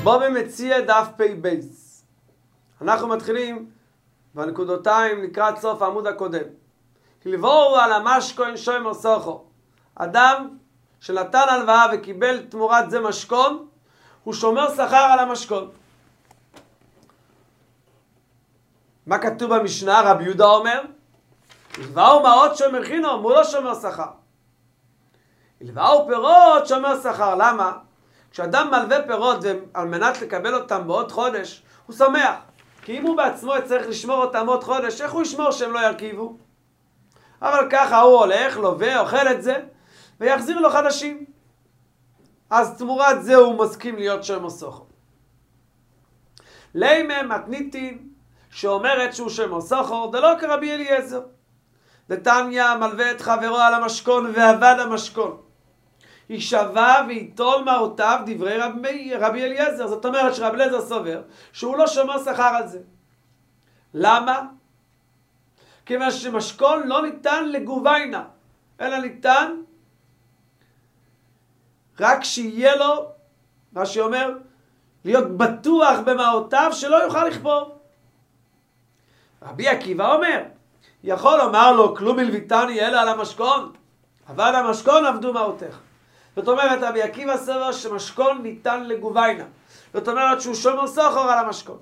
בוא במציע דף פי בייס. אנחנו מתחילים בנקודותיים לקראת סוף העמוד הקודם. הלוואו על המשכון שוימר סוחו. אדם שנתן הלוואה וקיבל תמורת זה משכון, הוא שומר שכר על המשכון. מה כתוב במשנה? רבי יהודה אומר, הלוואו מעות שומר חינום, הוא לא שומר שכר. הלוואו פירות שומר שכר. למה? כשאדם מלווה פירות על מנת לקבל אותם בעוד חודש, הוא שמח. כי אם הוא בעצמו צריך לשמור אותם עוד חודש, איך הוא ישמור שהם לא ירכיבו? אבל ככה הוא הולך, לווה, אוכל את זה, ויחזיר לו חדשים. אז תמורת זה הוא מסכים להיות שומר סוחר. לימה מתניתין, שאומרת שהוא שומר סוחר, זה לא כרבי אליעזר. דתניא מלווה את חברו על המשכון ועבד המשכון. יישבע ויטול מעותיו דברי רבי אליעזר. זאת אומרת שרבי אליעזר סובר שהוא לא שומר שכר על זה. למה? כיוון שמשכון לא ניתן לגוביינה, אלא ניתן רק שיהיה לו, מה שאומר, להיות בטוח במעותיו שלא יוכל לכפור. רבי עקיבא אומר, יכול לומר לו כלום מלוויתני אלא על המשכון, אבל המשכון עבדו מעותיך. זאת אומרת, רבי עקיבא סובר שמשכון ניתן לגוביינה. זאת אומרת שהוא שומר סוחר על המשכון.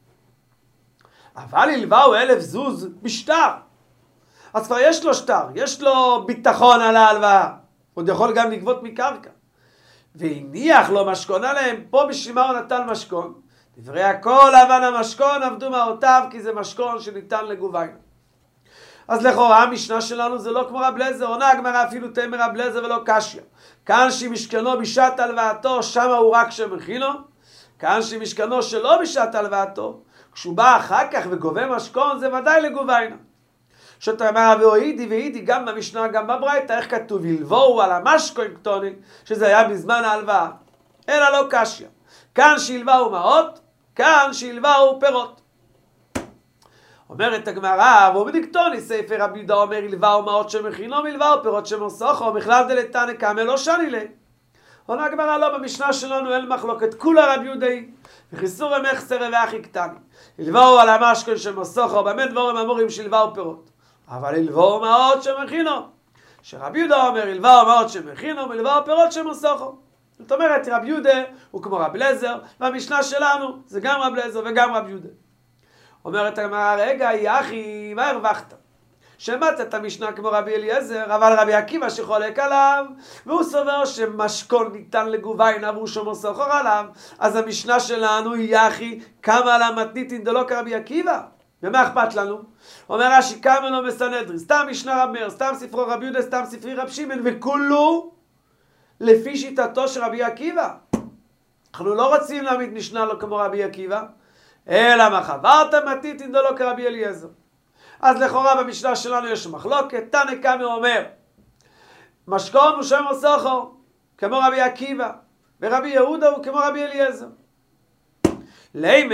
אבל הלוואו 1,000 זוז בשטר. אז כבר יש לו שטר, יש לו ביטחון על ההלוואה. עוד יכול גם לגבות מקרקע. והניח לו משכון עליהם, פה בשביל מה הוא נתן משכון? דברי הכל אבן המשכון עבדו מעותיו, כי זה משכון שניתן לגוביינה. אז לכאורה המשנה שלנו זה לא כמו רב אליעזר, עונה הגמרא אפילו תאמר רב אליעזר ולא קשיא. כאן שמשכנו בשעת הלוואתו, שמה הוא רק שמכינו. כאן שמשכנו שלא בשעת הלוואתו, כשהוא בא אחר כך וגובה משכון, זה ודאי לגוביינה. שתאמר ואידי גם במשנה גם בברייתא, איך כתוב? הלוואו על המשכון קטוני, שזה היה בזמן ההלוואה. אלא לא קשיא. כאן שהלוואו מעות, כאן שהלוואו פירות. אומרת הגמרא, ובדקטוני ספר רבי יהודה אומר, הלוואו מעות שמכינו, הלוואו פירות שמוסוכו, מכלל דלתנא קמא לא שני ליה. עונה הגמרא, לא, במשנה שלנו אין מחלוקת, כולה רבי יהודאי, וחיסור המחסר ואחי קטני. הלוואו על המשכון שמוסוכו, באמת דבורים אמורים שהלוואו פירות. אבל הלוואו מעות שמכינו. שרבי יהודה אומר, הלוואו מעות שמכינו, הלוואו פירות שמוסוכו. זאת אומרת, רבי יהודה הוא כמו רבי אליעזר, והמשנה שלנו זה גם רבי אליעזר וגם רבי יהודה. אומרת הגמרא, רגע, יחי, מה הרווחת? שמעת את המשנה כמו רבי אליעזר, אבל רבי עקיבא שחולק עליו, והוא סובר שמשכון ניתן לגוביינה והוא שומר סוחר עליו, אז המשנה שלנו היא יחי, כמה על המתניתין דלא כרבי עקיבא. ומה אכפת לנו? אומר רש"י, כמה לא מסנהדרין, סתם משנה רב מאיר, סתם ספרו רבי יהודה, סתם ספרי רב שמעון, וכולו לפי שיטתו של רבי עקיבא. אנחנו לא רוצים להעמיד משנה לא כמו רבי עקיבא, אלא מה חברת מתניתין דלא כרבי אליעזר. אז לכאורה במשנה שלנו יש מחלוקת. תנא קמא אומר, משכון הוא שומר סוחר, כמו רבי עקיבא, ורבי יהודה הוא כמו רבי אליעזר. לימה,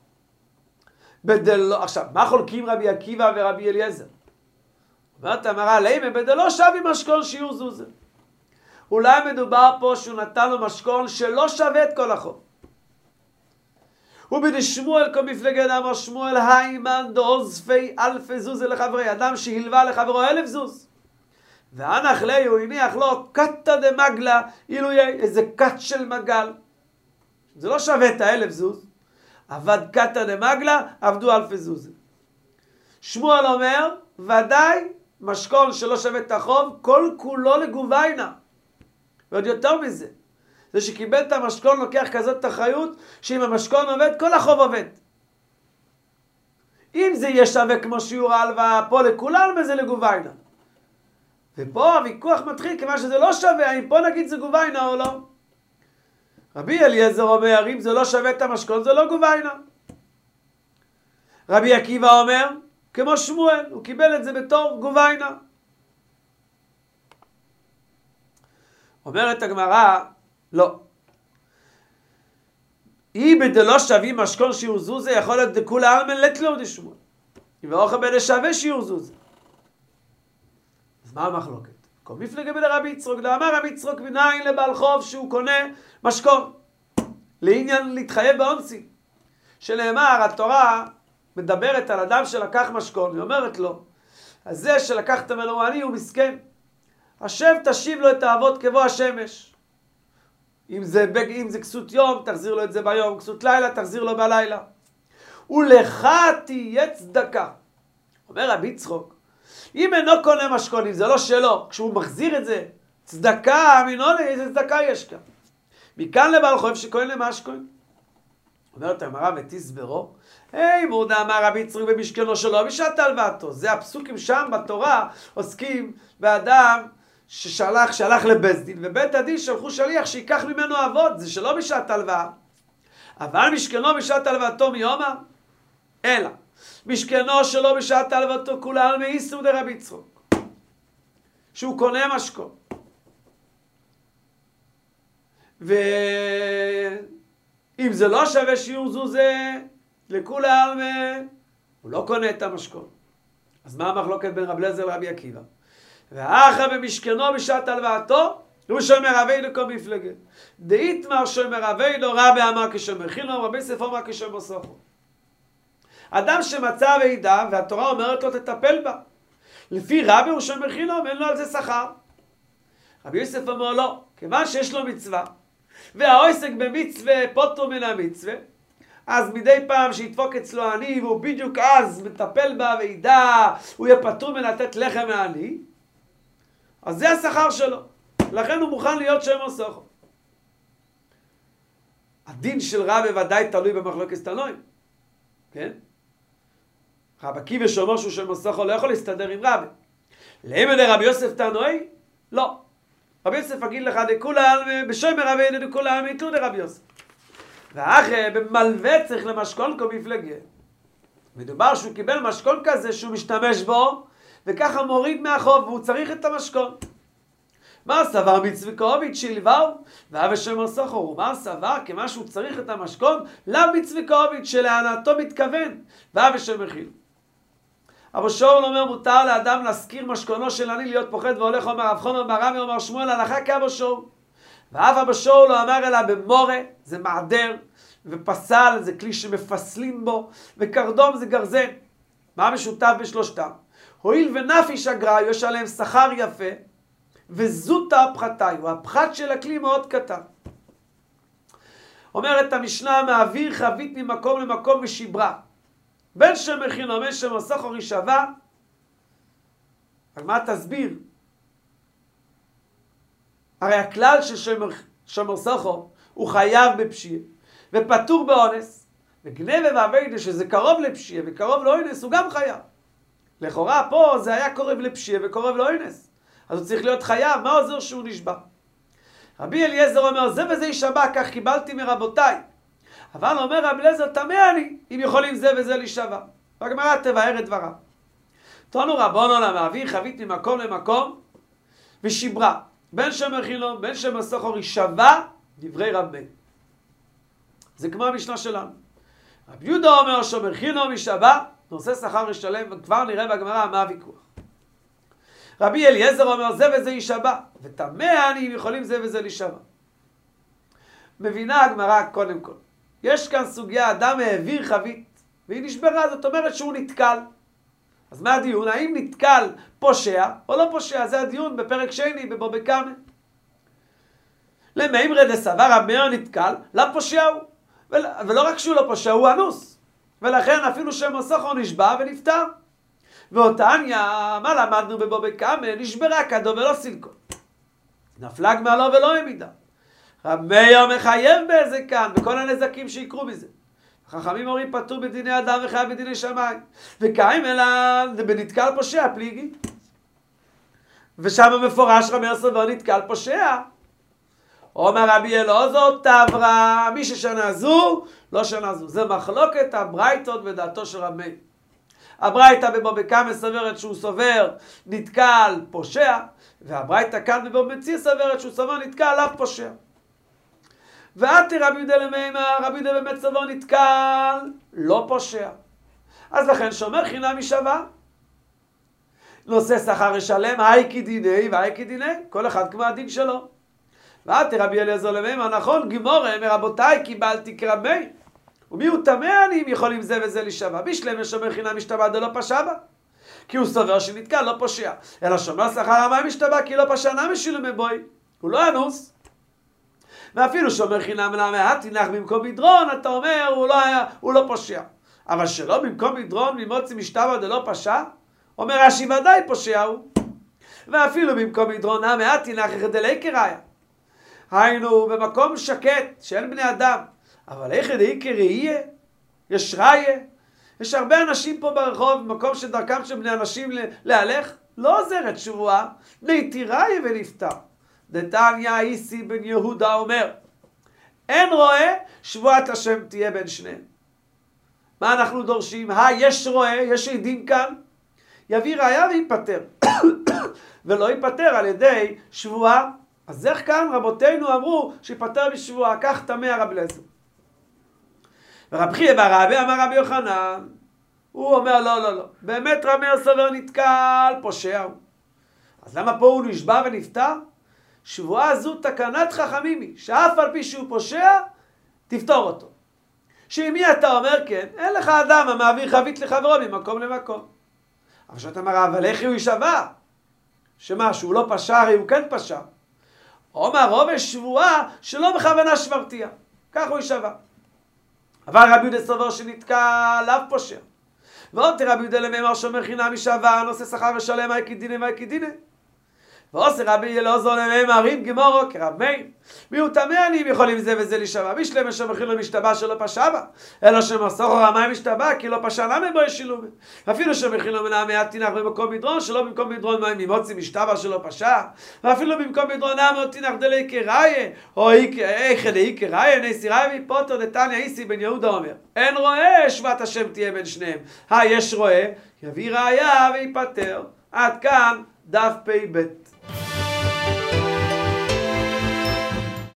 בדלו, עכשיו, מה חולקים רבי עקיבא ורבי אליעזר? אומרת המראה, לימה, בדלו שווה משכון שיעור זוזה. אולי מדובר פה שהוא נתן לו משכון שלא שווה את כל החוב. ובדשמואל כל מפלגת אמר שמואל, היימן דאוזפי אלפי זוז לחברי, אדם שהלווה לחברו 1,000 זוז. ואנח לי, הוא הניח לו קטה דמגלה, אילו יהיה איזה קט של מגל. זה לא שווה את 1,000 זוז. עבד קטה דמגלה, עבדו 1,000 זוז. שמואל אומר, ודאי משכון שלא שווה את החוב, כל כולו לגוביינה. ועוד יותר מזה. זה שקיבל את המשכון לוקח כזאת אחריות, שאם המשכון עובד, כל החוב עובד. אם זה יהיה שווה כמו שיעור ההלוואה, פה לכולם וזה לגוביינה. ופה הוויכוח מתחיל, כיוון שזה לא שווה, האם פה נגיד זה גוביינה או לא. רבי אליעזר אומר, אם זה לא שווה את המשכון, זה לא גוביינה. רבי עקיבא אומר, כמו שמואל, הוא קיבל את זה בתור גוביינה. אומרת הגמרא, לא. אי בדלא שווים משכון שיעור זוזה, יכול להיות דכולי עלמא לתלו דשמואל. אם ואוכל בדלא שווה שיעור זוזה. אז מה המחלוקת? כל מפלגה בלרבי יצחוק, דאמר רבי יצחוק מנין לבעל חוב שהוא קונה משכון. לעניין להתחייב באונסין. שנאמר, התורה מדברת על אדם שלקח משכון, היא אומרת לו, אז זה שלקחת ממנו עני הוא מסכן. השב תשיב לו את האבות כבוא השמש. אם זה כסות יום, תחזיר לו את זה ביום, כסות לילה, תחזיר לו בלילה. ולך תהיה צדקה. אומר רבי יצחוק, אם אינו קונה משכון, אם זה לא שלו, כשהוא מחזיר את זה, צדקה, מינוני, איזה צדקה יש כאן? מכאן לבעל חוב שקונה למשכון. אומרת הגמרא ותסברו, מורדה אמר רבי יצחוק במשכנו שלו בשעת הלוואתו. זה הפסוקים שם בתורה עוסקים באדם שהלך לבית דין, ובית הדין שלחו שליח שיקח ממנו אבות, זה שלא בשעת הלוואה. אבל משכנו בשעת הלוואתו מיומא? אלא. משכנו שלו בשעת הלוואתו כולה מאיסור דרבי יצחוק. שהוא קונה משכון. ואם זה לא שווה שיעור זו זה, לכולם הוא לא קונה את המשכון. אז מה המחלוקת בין רבי אליעזר לרבי עקיבא? ואחר במשכנו בשעת הלוואתו, הוא שומר אבינו כל מפלגה. דאיתמר שומר אבינו רבי אמר כשומר חינום, רבי יוסף אמר כשומר סוחו. אדם שמצא ועידה והתורה אומרת לו תטפל בה. לפי רבי הוא שומר חינום, אין לו על זה שכר. רבי יוסף אמר לא, כיוון שיש לו מצווה, והעוסק במצווה פוטר מן המצווה, אז מדי פעם שידפוק אצלו עני והוא בדיוק אז מטפל בה וידע, הוא יהיה פטור מלתת לחם לעני, אז זה השכר שלו. לכן הוא מוכן להיות שומר סוחו. הדין של רבי ודאי תלוי במחלוקת תנועים. כן? רבי עקיבא שאומר שהוא שומר סוחו לא יכול להסתדר עם רבי. למה לרבי יוסף תנועי? לא. רבי יוסף אגיד לך דכולם, בשומר אבינו דכולם יתנו דרבי יוסף. ואחרי במלווה צריך למשכון כל מפלגה. מדובר שהוא קיבל משכון כזה שהוא משתמש בו, וככה מוריד מהחוב, והוא צריך את המשכון. מה סבר מצוויקוביץ' שילבאו? ואבא שומר סוחו, מה סבר? כמה שהוא צריך את המשכון? לאו מצוויקוביץ' שלהנאתו מתכוון, ואבא שומר חיל. אבו שאול אומר, מותר לאדם להזכיר משכונו של עני להיות פוחד והולך, אומר רב חונן בר רמי, אומר שמואל הלכה כאבו שאול. ואף אבו שאול לא אמר אלא במורה, זה מעדר, ופסל זה כלי שמפסלים בו, וקרדום זה גרזן. מה משותף בשלושתם? הואיל ונפיש אגרה, יש עליהם שכר יפה, וזוטה הפחתאי, והפחת של הכלי מאוד קטן. אומרת המשנה, מעביר חבית ממקום למקום ושברה. בין שומר חינום, בין שומר סוחו רישבה. מה תסביר? הרי הכלל של שומר סוחו הוא חייב בפשיעה, ופטור באונס, וגנבה ועבדה שזה קרוב לפשיעה וקרוב לאונס הוא גם חייב. לכאורה פה זה היה קרוב לפשיעה וקרוב לאונס. אז הוא צריך להיות חייב, מה עוזר שהוא נשבע? רבי אליעזר אומר, זה וזה יישבע, כך קיבלתי מרבותיי. אבל אומר רבי אליעזר, תמה אני, אם יכולים זה וזה להישבע. והגמרא תבאר את דבריו. תנו רבונן המעביר חבית ממקום למקום, ושברה. בין שומר חינום, בין שומר סוחו רישבה, דברי רבי. זה כמו המשנה שלנו. רבי יהודה אומר, שומר חינום רישבה, נושא שכר ישלם, וכבר נראה בגמרא מה הוויכוח. רבי אליעזר אומר, זה וזה יישבע, ותמה אני אם יכולים זה וזה להישבע. מבינה הגמרא קודם כל. יש כאן סוגיה, אדם העביר חבית, והיא נשברה, זאת אומרת שהוא נתקל. אז מה הדיון? האם נתקל פושע או לא פושע? זה הדיון בפרק שני בבבא קמא. למימרא דסבר רבי מאיר נתקל, לפושע הוא. ולא רק שהוא לא פושע, הוא אנוס. ולכן אפילו שומר סוחו נשבע ונפטר. ואותניה, מה למדנו בבבא קמא? נשברה כדו ולא סילקו. נפלה גמלו ולא העמידה. רבי מאיר מחייב באיזה כאן, בכל הנזקים שיקרו בזה. חכמים אומרים פטור בדיני אדם וחייב בדיני שמיים. וקיים אלא בנתקל פושע פליגי. ושם מפורש רבי מאיר סובר נתקל פושע. אומר רבי אלעזר תברא, מי ששנה זו, לא שנה זו. זה מחלוקת הברייתות ודעתו של רבי מאיר. הברייתא בבבא קמא סוברת שהוא סובר נתקל פושע, והברייתא כאן בבבא מציעא סוברת שהוא סובר נתקל לאו פושע. ועתי רבי יהודה למימר, רבי יהודה באמת סובר נתקל לא פושע. אז לכן שומר חינם יישבע. נושא שכר ישלם, היי כדיני והי כדיני, כל אחד כמו הדין שלו. ואתי רבי אליעזר למימר, נכון גמורה, מרבותיי קיבלתי כרב מאיר. ומי הוא טמא עניים יכולים זה וזה להישבע. בשלמה שומר חינם משתבע דלא פשע בה. כי הוא סובר שנתקע לא פושע. אלא שומר שכר המים משתבע כי לא פשע נמי שילומי בוי. הוא לא אנוס. ואפילו שומר חינם למעט תנח במקום מדרון, אתה אומר הוא לא פושע. אבל שלא במקום מדרון ממוציא משתבע דלא פשע, אומר רש"י ודאי פושע הוא. ואפילו במקום מדרון המעט תנח דלי קראיה. היינו במקום שקט שאין בני אדם. אבל איך ידעי כראייה? יש ראיה? יש הרבה אנשים פה ברחוב, במקום שדרכם של בני אנשים להלך, לא עוזרת שבועה, נהייתי ראיה ונפטר. דתניא איסי בן יהודה אומר, אין רואה, שבועת השם תהיה בין שניהם. מה אנחנו דורשים? יש רואה, יש עדים כאן, יביא ראיה ויפטר. ולא ייפטר על ידי שבועה. אז איך כאן רבותינו אמרו שיפטר בשבועה, כך טמא הרב אליעזר. ורב חייא בר אביה אמר רבי יוחנן, הוא אומר לא, באמת רבי מאיר סובר נתקל, פושע הוא. אז למה פה הוא נשבע ונפטר? שבועה זו תקנת חכמים היא, שאף על פי שהוא פושע, תפתור אותו. שאם מי אתה אומר כן, אין לך אדם המעביר חבית לחברו ממקום למקום. אבל שאתה אומר, אבל איך הוא יישבע? שמה, שהוא לא פשע, הרי הוא כן פשע. אומר רוב יש שבועה שלא בכוונה שברתיה. כך הוא יישבע. אבל רבי יהודה סובר שנתקע לאו פושע. ועוד רבי יהודה למימר שומר חינם משבע, נושא שכר ושלם, היי כדינה. ועושה רבי אלעזר למימר עם גמורו כרב מאיר. מי הוא טמא עניים יכולים זה וזה להישבע. בשלמה שומר חינם משתבע שלא פשע בה. אלא שמסורו המים משתבע כי לא פשע נמי בו ישילומי. אפילו שומר חינם מעט תנח במקום מדרון, שלא במקום מדרון מים ממוציא משתבע שלא פשע. ואפילו במקום מדרון מעט תנח דלי קראיה, או איך דלי קראיה, נס ראיה ויפוטר דתניא איסי בן יהודה אומר. אין רואה, שבועת השם תהיה בין שניהם. יש רואה, יביא ראיה ויפטר. עד כאן דף פ"ב.